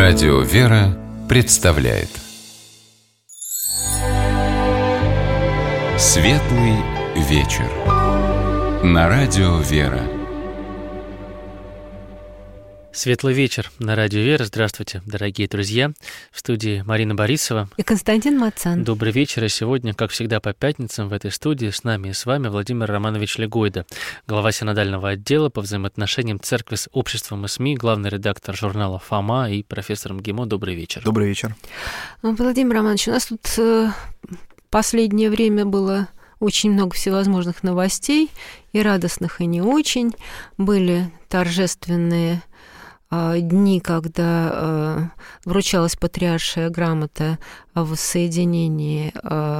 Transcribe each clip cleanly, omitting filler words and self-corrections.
Радио «Вера» представляет Светлый вечер на Радио «Вера». Светлый вечер на Радио «Вера». Здравствуйте, дорогие друзья. В студии Марина Борисова и Константин Мацан. Добрый вечер. И сегодня, как всегда, по пятницам в этой студии с нами и с вами Владимир Романович Легойда, глава синодального отдела по взаимоотношениям церкви с обществом и СМИ, главный редактор журнала «Фома» и профессор МГИМО. Добрый вечер. Добрый вечер. Владимир Романович, у нас тут последнее время было очень много всевозможных новостей, и радостных, и не очень. Были торжественные дни, когда вручалась патриаршая грамота о воссоединении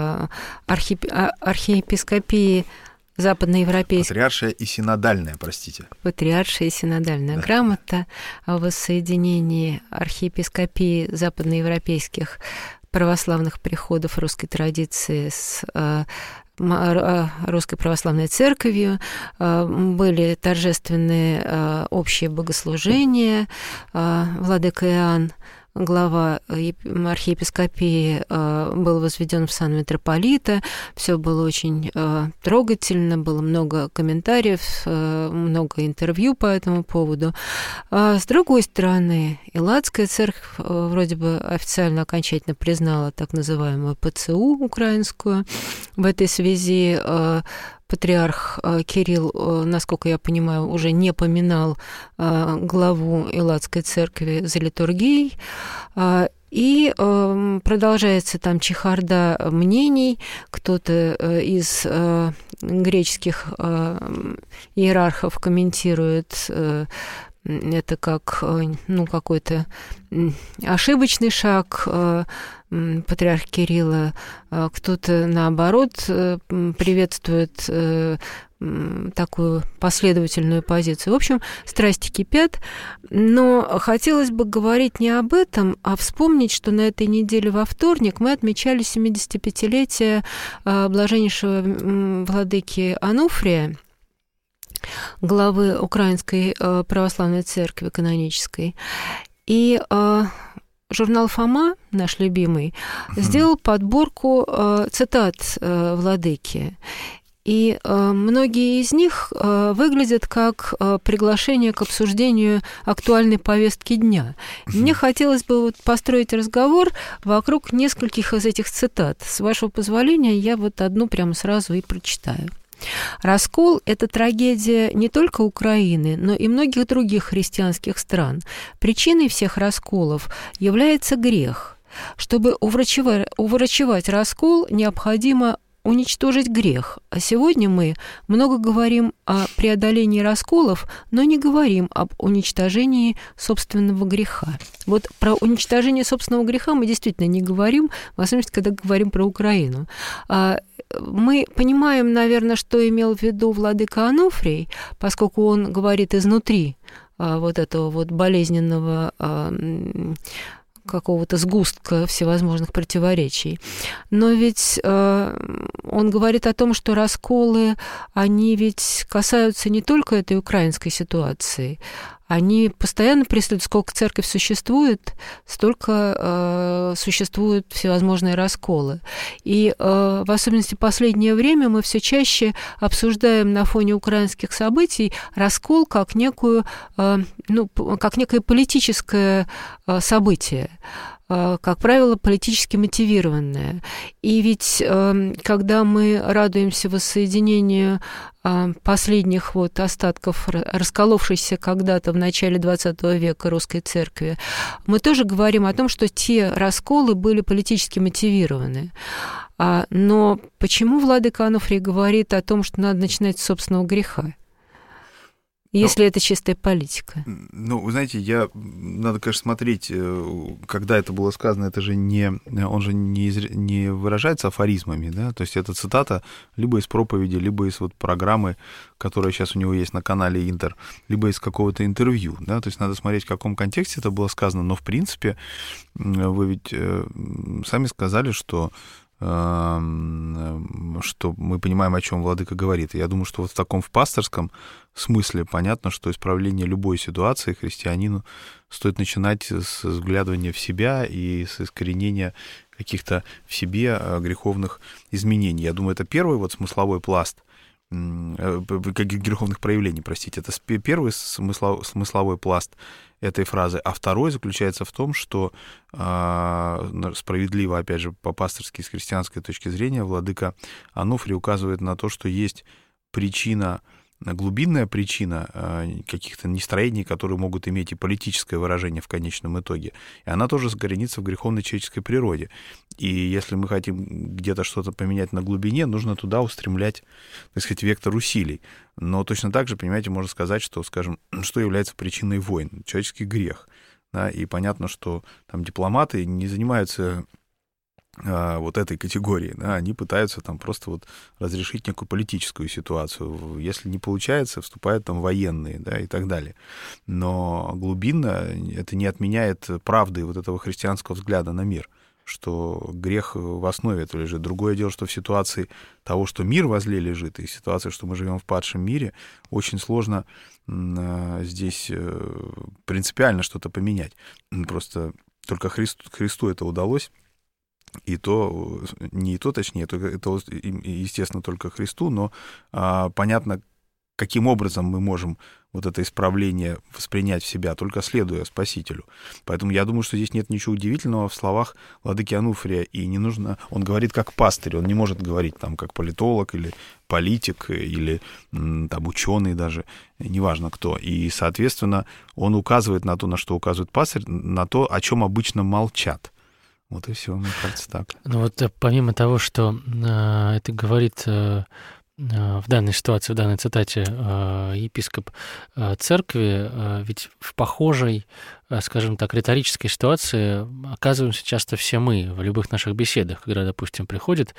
архиепископии западноевропейской. Патриаршая и синодальная, простите. Патриаршая и синодальная грамота о воссоединении архиепископии западноевропейских православных приходов русской традиции с Русской Православной Церковью, были торжественные общие богослужения. Владыка Иоанн, глава архиепископии, был возведен в сан митрополита. Все было очень трогательно, было много комментариев, много интервью по этому поводу. С другой стороны, Элладская церковь вроде бы официально окончательно признала так называемую ПЦУ украинскую. В этой связи патриарх Кирилл, насколько я понимаю, уже не поминал главу Элладской церкви за литургией. И продолжается там чехарда мнений. Кто-то из греческих иерархов комментирует это как какой-то ошибочный шаг патриарха Кирилла, кто-то, наоборот, приветствует такую последовательную позицию. В общем, страсти кипят, но хотелось бы говорить не об этом, а вспомнить, что на этой неделе во вторник мы отмечали 75-летие блаженнейшего владыки Ануфрия, главы Украинской Православной Церкви канонической. И журнал «Фома», наш любимый, сделал подборку цитат владыки. И многие из них выглядят как приглашение к обсуждению актуальной повестки дня. Мне хотелось бы построить разговор вокруг нескольких из этих цитат. С вашего позволения, я одну прямо сразу и прочитаю. «Раскол – это трагедия не только Украины, но и многих других христианских стран. Причиной всех расколов является грех. Чтобы уврачевать раскол, необходимо уничтожить грех. А сегодня мы много говорим о преодолении расколов, но не говорим об уничтожении собственного греха». Вот про уничтожение собственного греха мы действительно не говорим, в особенности, когда говорим про Украину. Мы понимаем, наверное, что имел в виду владыка Ануфрий, поскольку он говорит изнутри этого болезненного какого-то сгустка всевозможных противоречий. Но ведь он говорит о том, что расколы, они ведь касаются не только этой украинской ситуации. Они постоянно преследуют, сколько церковь существует, столько существуют всевозможные расколы. И в особенности в последнее время мы все чаще обсуждаем на фоне украинских событий раскол как некое политическое событие, как правило, политически мотивированное. И ведь когда мы радуемся воссоединению последних остатков расколовшейся когда-то в начале XX века русской церкви, мы тоже говорим о том, что те расколы были политически мотивированы. Но почему владыка Ануфрий говорит о том, что надо начинать с собственного греха, если это чистая политика? Вы знаете, надо, конечно, смотреть, когда это было сказано, это же он же не выражается афоризмами, да, то есть это цитата либо из проповеди, либо из программы, которая сейчас у него есть на канале Интер, либо из какого-то интервью, да, то есть надо смотреть, в каком контексте это было сказано, но, в принципе, вы ведь сами сказали, что мы понимаем, о чем владыка говорит. Я думаю, что вот в пасторском смысле понятно, что исправление любой ситуации христианину стоит начинать с взглядывания в себя и с искоренения каких-то в себе греховных изменений. Я думаю, это первый вот смысловой пласт греховных проявлений, простите. Это первый смысловой пласт этой фразы. А второй заключается в том, что справедливо, опять же, по-пасторски, с христианской точки зрения, владыка Онуфрий указывает на то, что есть причина, глубинная причина каких-то нестроений, которые могут иметь и политическое выражение в конечном итоге. И она тоже коренится в греховной человеческой природе. И если мы хотим где-то что-то поменять на глубине, нужно туда устремлять, так сказать, вектор усилий. Но точно так же, понимаете, можно сказать, что, скажем, что является причиной войн? Человеческий грех. Да? И понятно, что там дипломаты не занимаются вот этой категории, да, они пытаются там просто вот разрешить некую политическую ситуацию. Если не получается, вступают там военные, да, и так далее. Но глубинно это не отменяет правды вот этого христианского взгляда на мир, что грех в основе этого лежит. Другое дело, что в ситуации того, что мир возле лежит, и ситуации, что мы живем в падшем мире, очень сложно здесь принципиально что-то поменять. Просто только Христу это удалось. И то, не то, точнее, это, естественно, только Христу, но понятно, каким образом мы можем вот это исправление воспринять в себя, только следуя Спасителю. Поэтому я думаю, что здесь нет ничего удивительного в словах владыки Онуфрия, и не нужно... Он говорит как пастырь, он не может говорить там как политолог или политик, или там ученый даже, неважно кто. И, соответственно, он указывает на то, на что указывает пастырь, на то, о чем обычно молчат. Вот и все, мне кажется, так. Ну вот помимо того, что это говорит в данной ситуации, в данной цитате епископ церкви, ведь в похожей, скажем так, риторической ситуации оказываемся часто все мы в любых наших беседах, когда, допустим, приходит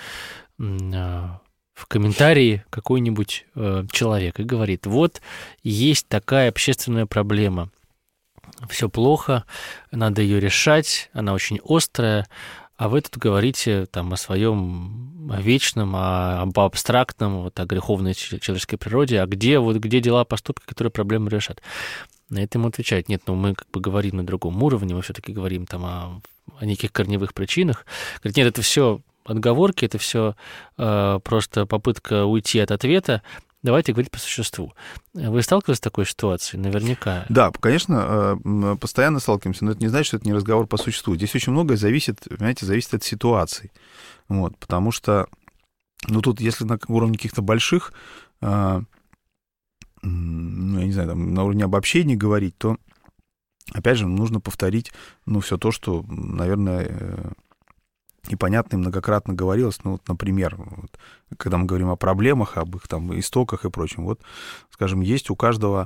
в комментарии какой-нибудь человек и говорит: вот есть такая общественная проблема, все плохо, надо ее решать, она очень острая, а вы тут говорите там о своем вечном, об абстрактном, вот о греховной человеческой природе, а где дела, поступки, которые проблемы решат? На это ему отвечают: нет, мы как бы говорим на другом уровне, мы все-таки говорим там о неких корневых причинах. Говорит: нет, это все отговорки, это все просто попытка уйти от ответа. Давайте говорить по существу. Вы сталкивались с такой ситуацией? Наверняка. Да, конечно, постоянно сталкиваемся, но это не значит, что это не разговор по существу. Здесь очень многое зависит, понимаете, зависит от ситуации. Вот, потому что, тут, если на уровне каких-то больших, я не знаю, там, на уровне обобщений говорить, то, опять же, нужно повторить, все то, что, наверное, и понятно, и многократно говорилось. Например, когда мы говорим о проблемах, об их там истоках и прочем, скажем, есть у каждого,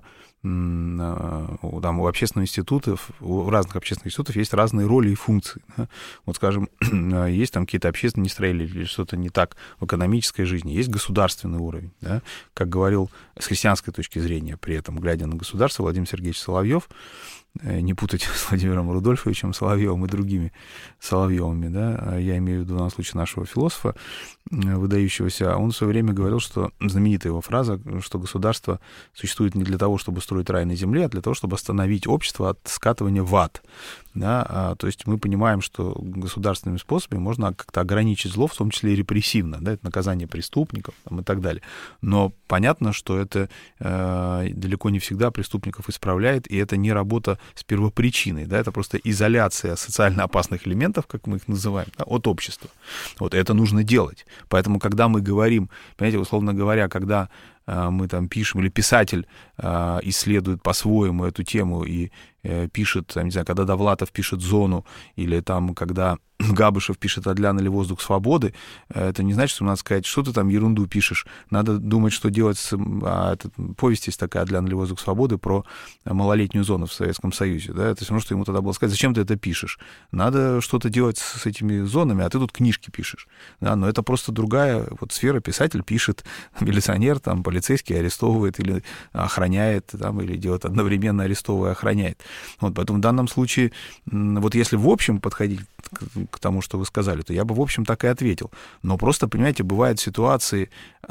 у общественных институтов, у разных общественных институтов есть разные роли и функции. Да? Скажем, есть там какие-то общественные нестроения или что-то не так в экономической жизни, есть государственный уровень. Да? Как говорил с христианской точки зрения, при этом, глядя на государство, Владимир Сергеевич Соловьев, не путать с Владимиром Рудольфовичем Соловьевым и другими Соловьевыми, да, я имею в виду в данном случае нашего философа выдающегося, он в свое время говорил, что знаменитая его фраза, что государство существует не для того, чтобы строить рай на земле, а для того, чтобы остановить общество от скатывания в ад. Да? То есть мы понимаем, что государственными способами можно как-то ограничить зло, в том числе и репрессивно, да, это наказание преступников там, и так далее. Но понятно, что это далеко не всегда преступников исправляет, и это не работа с первопричиной, да, это просто изоляция социально опасных элементов, как мы их называем, да, от общества. Это нужно делать. Поэтому, когда мы говорим, понимаете, условно говоря, когда мы там пишем, или писатель исследует по-своему эту тему и пишет, не знаю, когда Довлатов пишет «Зону», или там, когда Габышев пишет «Адлян» или «Воздух свободы», это не значит, что надо сказать, что ты там ерунду пишешь. Надо думать, что делать с... повесть есть такая «Адлян» или «Воздух свободы» про малолетнюю зону в Советском Союзе. Да? Это все равно, что ему тогда было сказать: зачем ты это пишешь? Надо что-то делать с этими зонами, а ты тут книжки пишешь. Да? Но это просто другая сфера. Писатель пишет, милиционер, там, политолог полицейский арестовывает или охраняет, там, или делает одновременно арестовывая и охраняет. Вот, поэтому в данном случае, вот если в общем подходить к тому, что вы сказали, то я бы в общем так и ответил. Но просто, понимаете, бывают ситуации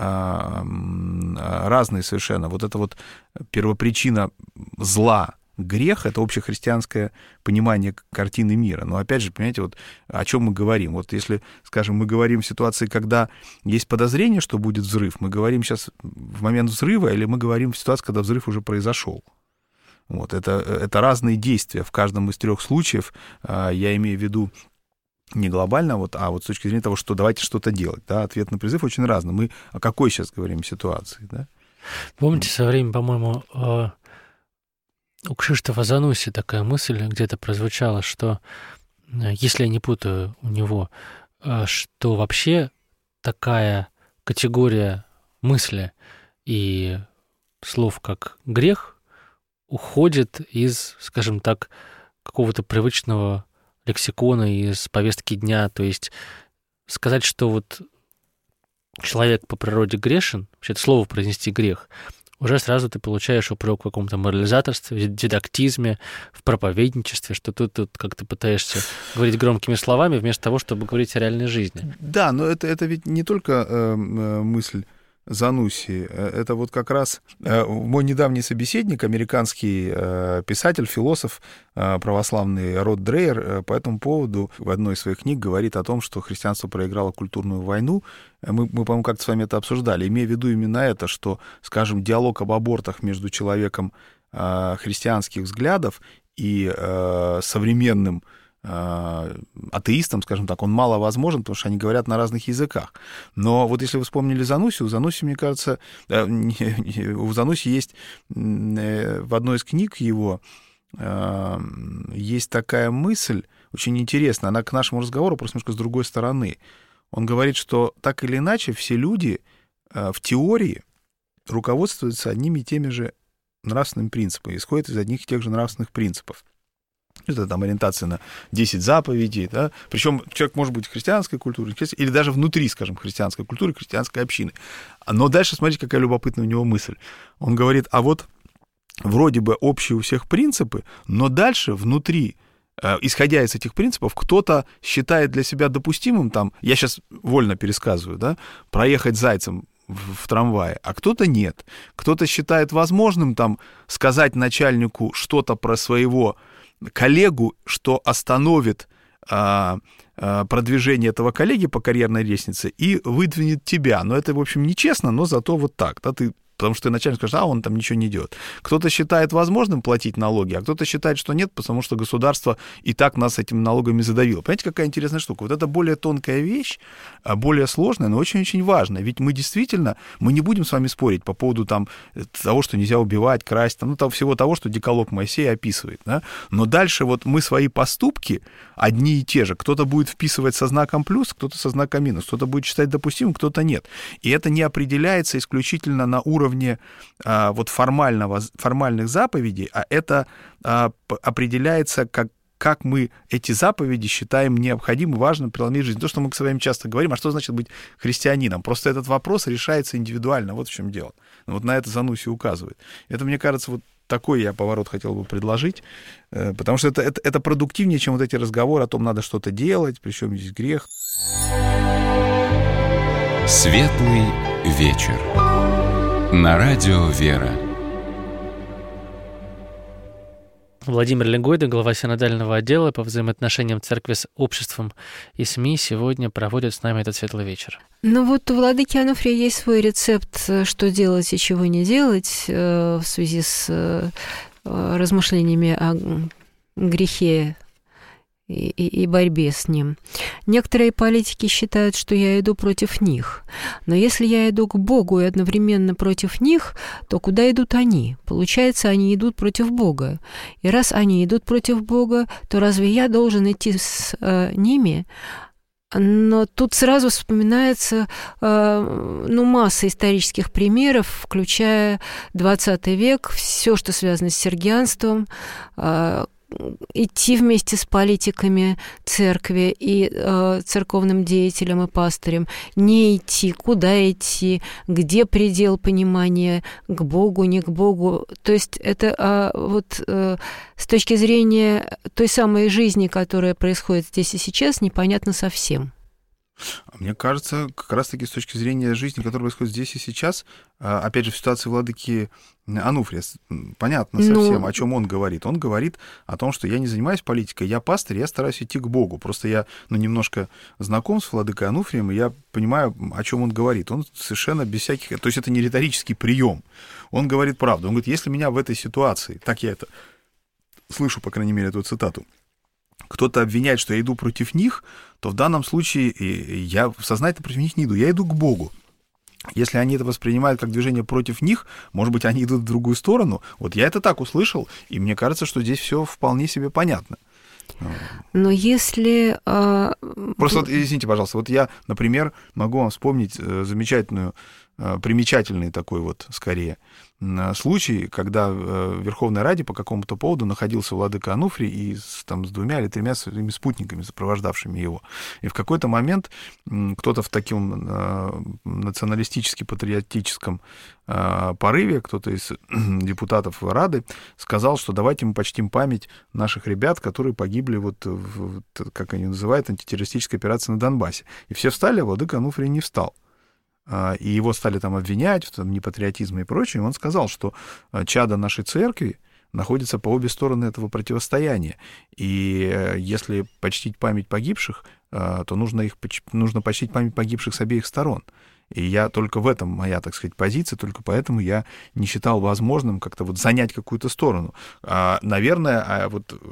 разные совершенно. Вот это вот первопричина зла, грех — это общехристианское понимание картины мира. Но опять же, понимаете, вот о чем мы говорим. Вот если, скажем, мы говорим в ситуации, когда есть подозрение, что будет взрыв, мы говорим сейчас в момент взрыва, или мы говорим в ситуации, когда взрыв уже произошел. Вот, это разные действия. В каждом из 3 случаев я имею в виду не глобально, вот, а вот с точки зрения того, что давайте что-то делать. Да? Ответ на призыв очень разный. Мы о какой сейчас говорим ситуации? Да? Помните, со временем, по-моему, у Кшиштофа Зануси такая мысль где-то прозвучала, что, если я не путаю у него, что вообще такая категория мысли и слов, как грех, уходит из, скажем так, какого-то привычного лексикона, из повестки дня. То есть сказать, что вот человек по природе грешен, вообще это слово произнести грех, уже сразу ты получаешь упрек в каком-то морализаторстве, в дидактизме, в проповедничестве, что ты тут как-то пытаешься говорить громкими словами вместо того, чтобы говорить о реальной жизни. Да, но это ведь не только мысль Зануси. Это вот как раз мой недавний собеседник, американский писатель, философ православный Род Дрейер по этому поводу в одной из своих книг говорит о том, что христианство проиграло культурную войну. Мы по-моему, как-то с вами это обсуждали, имея в виду именно это, что, скажем, диалог об абортах между человеком христианских взглядов и современным атеистам, скажем так, он мало возможен, потому что они говорят на разных языках. Но вот если вы вспомнили Зануси, у Зануси, мне кажется, у Зануси есть в одной из книг его есть такая мысль, очень интересная, она к нашему разговору просто немножко с другой стороны. Он говорит, что так или иначе все люди в теории руководствуются одними и теми же нравственными принципами, исходят из одних и тех же нравственных принципов. Это там ориентация на 10 заповедей, да? Причем человек может быть христианской культуры, или даже внутри, скажем, христианской культуры, христианской общины. Но дальше смотрите, какая любопытная у него мысль. Он говорит, а вот вроде бы общие у всех принципы, но дальше внутри, исходя из этих принципов, кто-то считает для себя допустимым, там, я сейчас вольно пересказываю, да, проехать зайцем в трамвае, а кто-то нет. Кто-то считает возможным там сказать начальнику что-то про своего коллегу, что остановит продвижение этого коллеги по карьерной лестнице и выдвинет тебя. Но это, в общем, нечестно, но зато вот так. Да, потому что начальник скажет, он там ничего не делает. Кто-то считает возможным платить налоги, а кто-то считает, что нет, потому что государство и так нас этими налогами задавило. Понимаете, какая интересная штука? Вот это более тонкая вещь, более сложная, но очень-очень важная. Ведь мы действительно, мы не будем с вами спорить по поводу там, того, что нельзя убивать, красть, там, всего того, что Декалог Моисея описывает. Да? Но дальше вот мы свои поступки одни и те же. Кто-то будет вписывать со знаком плюс, кто-то со знаком минус, кто-то будет считать допустимым, кто-то нет. И это не определяется исключительно на уровне вот формальных заповедей, а это определяется как мы эти заповеди считаем необходимым, важным преломить жизнь. То, что мы с вами часто говорим, а что значит быть христианином? Просто этот вопрос решается индивидуально, вот в чем дело. Вот на это Зануси указывает. Это, мне кажется, вот такой я поворот хотел бы предложить, потому что это продуктивнее, чем вот эти разговоры о том, надо что-то делать, причем здесь грех. Светлый вечер. На радио «Вера». Владимир Легойда, глава синодального отдела по взаимоотношениям церкви с обществом и СМИ, сегодня проводит с нами этот светлый вечер. Ну вот у владыки Ануфрия есть свой рецепт, что делать и чего не делать в связи с размышлениями о грехе и борьбе с ним. Некоторые политики считают, что я иду против них. Но если я иду к Богу и одновременно против них, то куда идут они? Получается, они идут против Бога. И раз они идут против Бога, то разве я должен идти с ними? Но тут сразу вспоминается масса исторических примеров, включая 20 век, все, что связано с сергианством, идти вместе с политиками церкви и церковным деятелям и пастырем, не идти, куда идти, где предел понимания, к Богу, не к Богу. То есть это с точки зрения той самой жизни, которая происходит здесь и сейчас, непонятно совсем. Мне кажется, как раз-таки с точки зрения жизни, которая происходит здесь и сейчас, опять же, в ситуации владыки Ануфрия, понятно совсем, о чем он говорит. Он говорит о том, что я не занимаюсь политикой, я пастырь, я стараюсь идти к Богу. Просто я немножко знаком с владыкой Ануфрием, и я понимаю, о чем он говорит. Он совершенно без всяких... То есть это не риторический прием. Он говорит правду. Он говорит, если меня в этой ситуации, так я это слышу, по крайней мере, эту цитату, кто-то обвиняет, что я иду против них, то в данном случае я сознательно против них не иду, я иду к Богу. Если они это воспринимают как движение против них, может быть, они идут в другую сторону. Вот я это так услышал, и мне кажется, что здесь все вполне себе понятно. Но если... Просто, извините, пожалуйста, вот я, например, могу вам вспомнить примечательный такой вот, скорее, случай, когда в Верховной Раде по какому-то поводу находился владыка Ануфрий и с 2 или 3 своими спутниками, сопровождавшими его. И в какой-то момент кто-то в таком националистически-патриотическом порыве, кто-то из депутатов Рады сказал, что давайте мы почтим память наших ребят, которые погибли, как они называют, антитеррористической операции на Донбассе. И все встали, а владыка Ануфрий не встал. И его стали там обвинять в непатриотизме и прочее. И он сказал, что чадо нашей церкви находится по обе стороны этого противостояния. И если почтить память погибших, то нужно почтить память погибших с обеих сторон. И я только в этом моя, так сказать, позиция, только поэтому я не считал возможным как-то занять какую-то сторону. Наверное,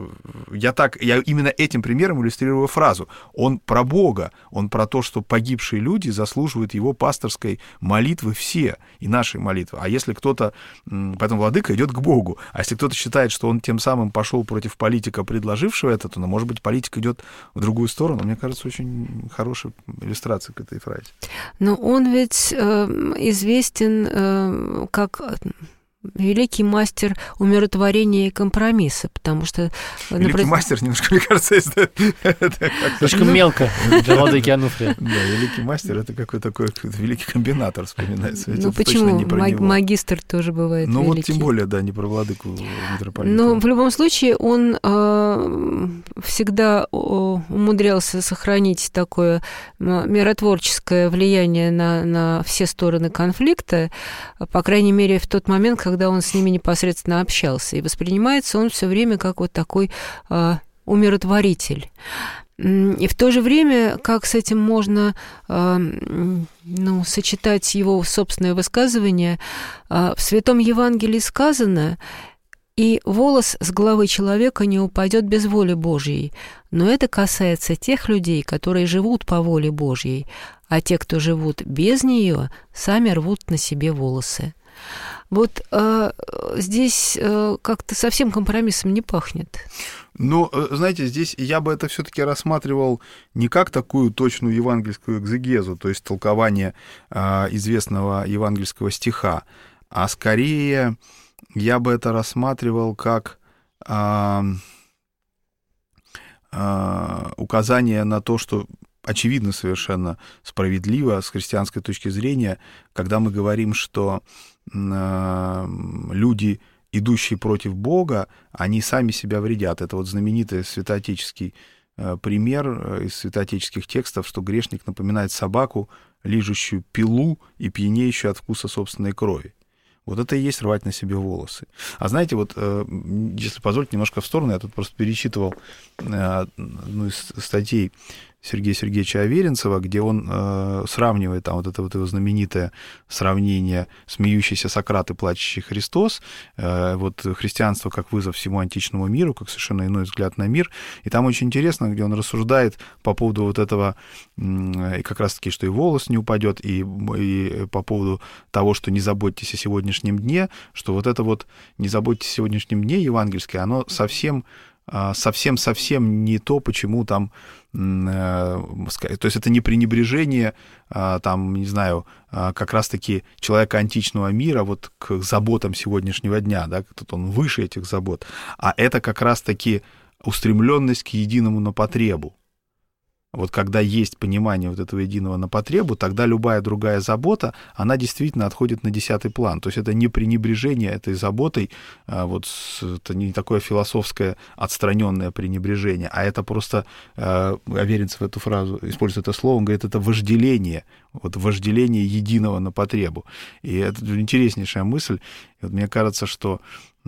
я именно этим примером иллюстрирую фразу. Он про Бога, он про то, что погибшие люди заслуживают его пасторской молитвы все, и нашей молитвы. А если кто-то, поэтому владыка идет к Богу, а если кто-то считает, что он тем самым пошел против политика, предложившего это, то, может быть, политик идет в другую сторону. Мне кажется, очень хорошая иллюстрация к этой фразе. Но он ведь известен как великий мастер умиротворения и компромисса, потому что... Великий мастер, немножко, мне кажется, слишком мелко для владыки Ануфрия. Да, великий мастер — это какой-то такой великий комбинатор вспоминается. Почему? Магистр тоже бывает великий. Вот тем более, да, не про владыку митрополита. Но в любом случае он всегда умудрялся сохранить такое миротворческое влияние на все стороны конфликта, по крайней мере, в тот момент, когда он с ними непосредственно общался. И воспринимается он все время как такой умиротворитель. И в то же время, как с этим можно сочетать его собственное высказывание, в Святом Евангелии сказано: «И волос с головы человека не упадет без воли Божьей». Но это касается тех людей, которые живут по воле Божьей, а те, кто живут без нее, сами рвут на себе волосы. Вот здесь как-то совсем компромиссом не пахнет. Знаете, здесь я бы это все-таки рассматривал не как такую точную евангельскую экзегезу, то есть толкование известного евангельского стиха, а скорее я бы это рассматривал как указание на то, что очевидно совершенно справедливо с христианской точки зрения, когда мы говорим, что люди, идущие против Бога, они сами себя вредят. Это знаменитый святоотеческий пример из святоотеческих текстов, что грешник напоминает собаку, лижущую пилу и пьянеющую от вкуса собственной крови. Вот это и есть рвать на себе волосы. А знаете, если позволить немножко в сторону, я тут просто перечитывал одну из статей Сергея Сергеевича Аверинцева, где он сравнивает это его знаменитое сравнение «Смеющийся Сократ и плачущий Христос», христианство как вызов всему античному миру, как совершенно иной взгляд на мир. И там очень интересно, где он рассуждает по поводу этого, и как раз-таки, что и волос не упадет, и по поводу того, что не заботьтесь о сегодняшнем дне, что «не заботьтесь о сегодняшнем дне» евангельское, оно совсем совсем не то, почему там, то есть это не пренебрежение, там, не знаю, как раз-таки человека античного мира вот к заботам сегодняшнего дня, да, тут он выше этих забот, а это как раз-таки устремленность к единому на потребу. Вот когда есть понимание вот этого единого на потребу, тогда любая другая забота, она действительно отходит на 10-й план. То есть это не пренебрежение этой заботой, вот это не такое философское отстраненное пренебрежение, а это просто, Аверинцев эту фразу использует это слово, он говорит, это вожделение, вот вожделение единого на потребу. И это интереснейшая мысль. И вот мне кажется, что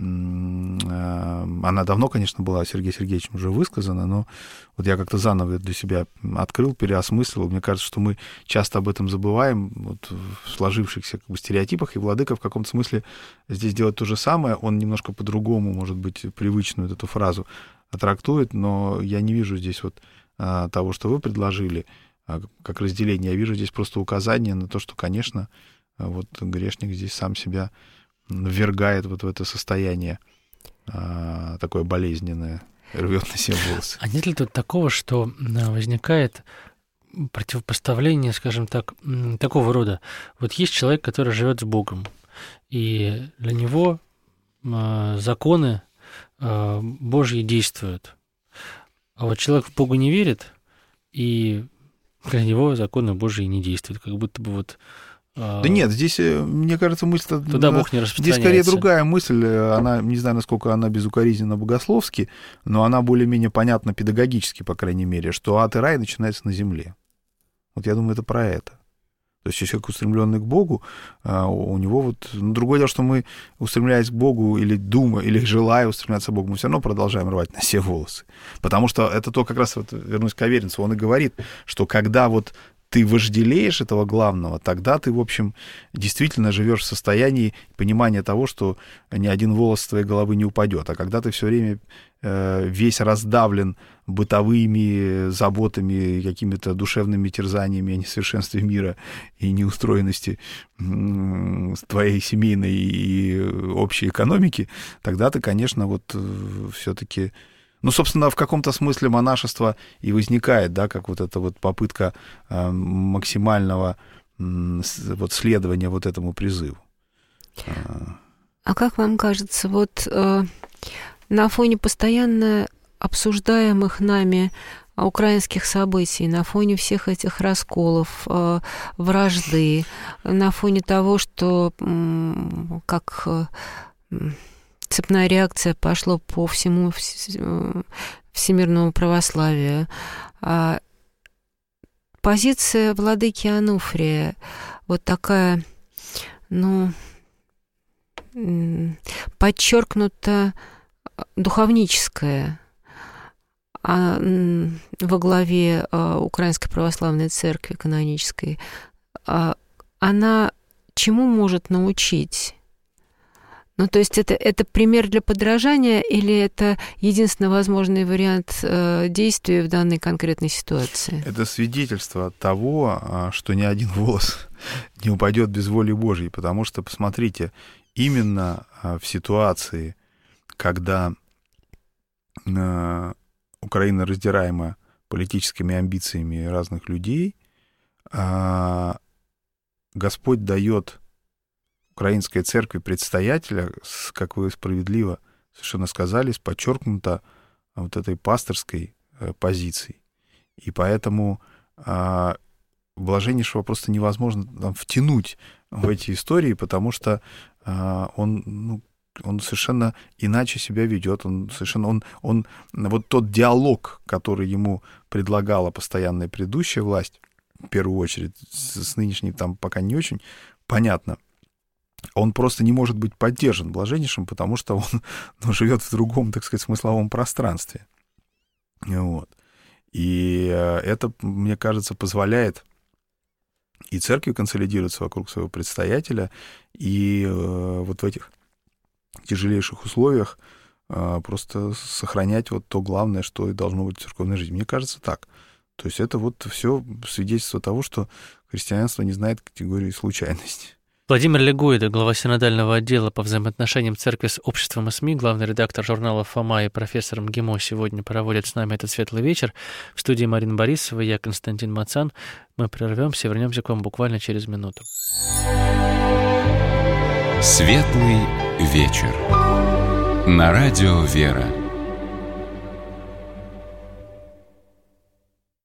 она давно, конечно, была Сергеем Сергеевичем уже высказана, но вот я как-то заново для себя открыл, переосмыслил. Мне кажется, что мы часто об этом забываем, вот, в сложившихся как бы стереотипах, и Владыка в каком-то смысле здесь делает то же самое. Он немножко по-другому, может быть, привычную эту фразу трактует, но я не вижу здесь вот того, что вы предложили, как разделение. Я вижу здесь просто указание на то, что, конечно, вот грешник здесь сам себя ввергает вот в это состояние такое болезненное, рвет на себе волосы. А нет ли тут такого, что возникает противопоставление, скажем так, такого рода? Вот есть человек, который живет с Богом, и для него законы Божьи действуют. А вот человек в Бога не верит, и для него законы Божьи не действуют. Как будто бы вот... Да нет, здесь, мне кажется, мысль... Туда Бог не распространяется. Здесь скорее другая мысль, она, не знаю, насколько она безукоризненна богословски, но она более-менее понятна педагогически, по крайней мере, что ад и рай начинается на земле. Вот я думаю, это про это. То есть человек, устремленный к Богу, у него вот... Другое дело, что мы, устремляясь к Богу или думая, или желая устремляться к Богу, мы все равно продолжаем рвать на себе волосы. Потому что это то, как раз, вот, вернусь к Аверинцеву, он и говорит, что когда вот ты вожделеешь этого главного, тогда ты, в общем, действительно живешь в состоянии понимания того, что ни один волос с твоей головы не упадет. А когда ты все время весь раздавлен бытовыми заботами, какими-то душевными терзаниями о несовершенстве мира и неустроенности твоей семейной и общей экономики, тогда ты, конечно, вот все-таки... Ну, собственно, в каком-то смысле монашество и возникает, да, как вот эта вот попытка максимального вот следования вот этому призыву. А как вам кажется, вот на фоне постоянно обсуждаемых нами украинских событий, на фоне всех этих расколов, вражды, на фоне того, что как... цепная реакция пошла по всему всемирному православию. Позиция владыки Ануфрия вот такая, ну, подчеркнуто духовническая во главе Украинской православной церкви канонической. Она чему может научить? Ну, то есть это пример для подражания или это единственно возможный вариант действия в данной конкретной ситуации? Это свидетельство того, что ни один волос не упадет без воли Божьей, потому что, посмотрите, именно в ситуации, когда Украина раздираема политическими амбициями разных людей, Господь дает Украинской церкви предстоятеля, как вы справедливо совершенно сказали, с подчеркнуто вот этой пасторской позицией. И поэтому блаженнейшего просто невозможно там втянуть в эти истории, потому что он совершенно иначе себя ведет, он вот тот диалог, который ему предлагала постоянная предыдущая власть, в первую очередь, с нынешней там пока не очень понятно, он просто не может быть поддержан блаженнейшим, потому что он живет в другом, так сказать, смысловом пространстве. Вот. И это, мне кажется, позволяет и церкви консолидироваться вокруг своего предстоятеля, и вот в этих тяжелейших условиях просто сохранять вот то главное, что и должно быть в церковной жизни. Мне кажется, так. То есть это вот все свидетельство того, что христианство не знает категории случайности. Владимир Легойда, глава синодального отдела по взаимоотношениям церкви с обществом и СМИ, главный редактор журнала «Фома» и профессор МГИМО сегодня проводят с нами этот светлый вечер. В студии Марина Борисова, я Константин Мацан. Мы прервемся и вернемся к вам буквально через минуту. Светлый вечер. На радио «Вера».